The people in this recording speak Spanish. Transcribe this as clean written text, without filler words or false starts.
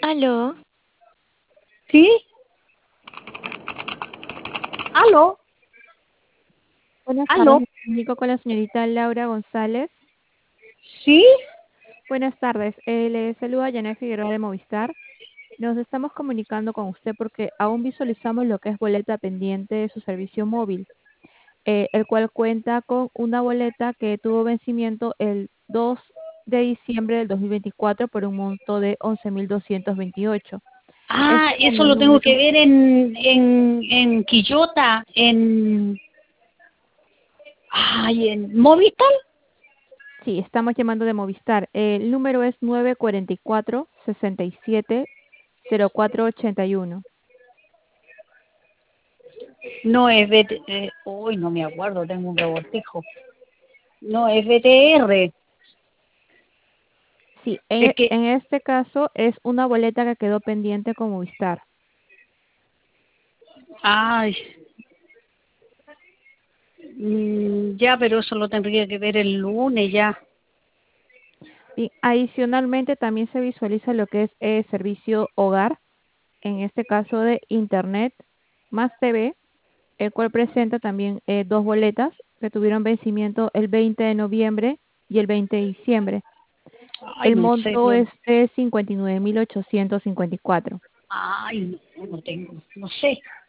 Aló, ¿Sí? ¿Aló? buenas tardes, ¿Aló? me comunico con la señorita Laura González. ¿Sí? Buenas tardes, le saluda Janet Figueroa de Movistar. Nos estamos comunicando con usted porque aún visualizamos lo que es boleta pendiente de su servicio móvil, el cual cuenta con una boleta que tuvo vencimiento el 2 de diciembre del 2024 por un monto de 11.228. Ah, Este eso año el lo tengo que número, ver en Quillota, en Movistar. sí, estamos llamando de Movistar. El número es 944-670481. No es uy, no me acuerdo, tengo un revoltijo. No, es BTR. Sí, Es que, en este caso es una boleta que quedó pendiente con Movistar. ay, ya, pero eso lo tendría que ver el lunes ya. Y adicionalmente también se visualiza lo que es servicio hogar, en este caso de Internet más TV, el cual presenta también dos boletas que tuvieron vencimiento el 20 de noviembre y el 20 de diciembre. Ay, El no sé, monto es de 59.854. ay, no, no tengo, no sé.